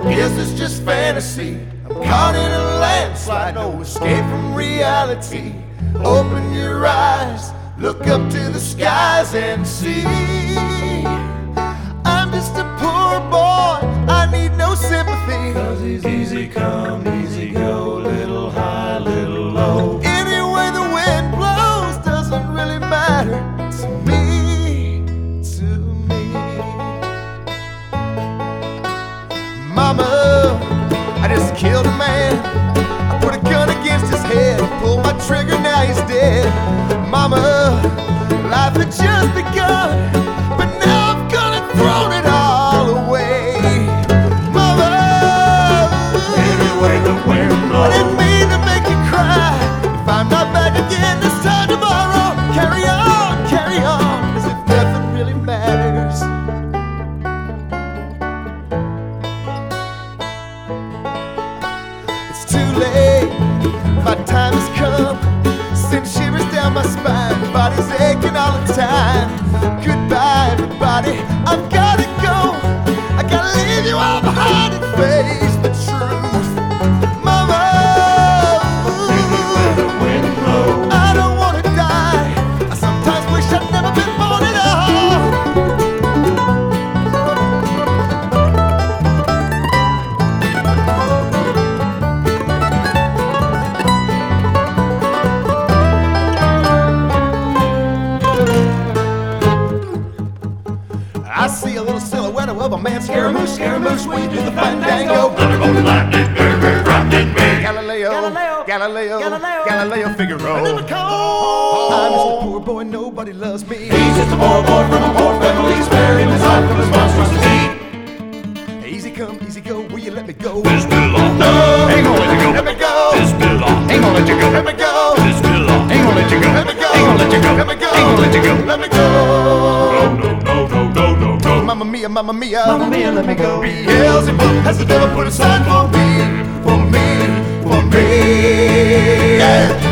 Is this just fantasy? I'm caught in a landslide, no escape from reality. Open your eyes, look up to the skies and see. I'm just a poor boy, I need no sympathy. 'Cause he's easy come, easy go, little high, little low. Any way the wind blows doesn't really matter to me, to me. Mama, I just killed a man. I put a gun against his head, pulled my trigger, now he's dead. Mama, life had just begun, but now I've gone and thrown it all away. Mama, Any way the wind I blows. didn't mean to make you cry. If I'm not back again this time tomorrow, carry on, as if nothing really matters. It's too late, my time has come. Send shivers down my spine, body's aching all the time. Goodbye, everybody, I've gotta go. I gotta leave you all behind and face the truth. Mama, The wind blows. I don't wanna die. I sometimes wish I'd never been born at all. I see a little silhouette of a man, Scaramouche, Scaramouche, when you do the fandango. Thunderbolt, lightning, lightning, Galileo, Galileo, Galileo, Galileo, Galileo Figaro. I'm just a poor boy, nobody loves me. He's just a poor boy from a poor family, sparing his life from his monstrosity. Easy come, easy go, will you let me go? Bismillah, No, ain't gonna let you go. let me go. Bismillah, ain't gonna let you go. Let me go. Bismillah, ain't gonna let you go. Let me go. Ain't gonna let you go. Let me go. Ain't gonna let you go. Let me go. No. Mamma mia, mamma mia. Mamma mia, let me go. Beelzebub has the devil put a sign for me, for me, for me. Yeah.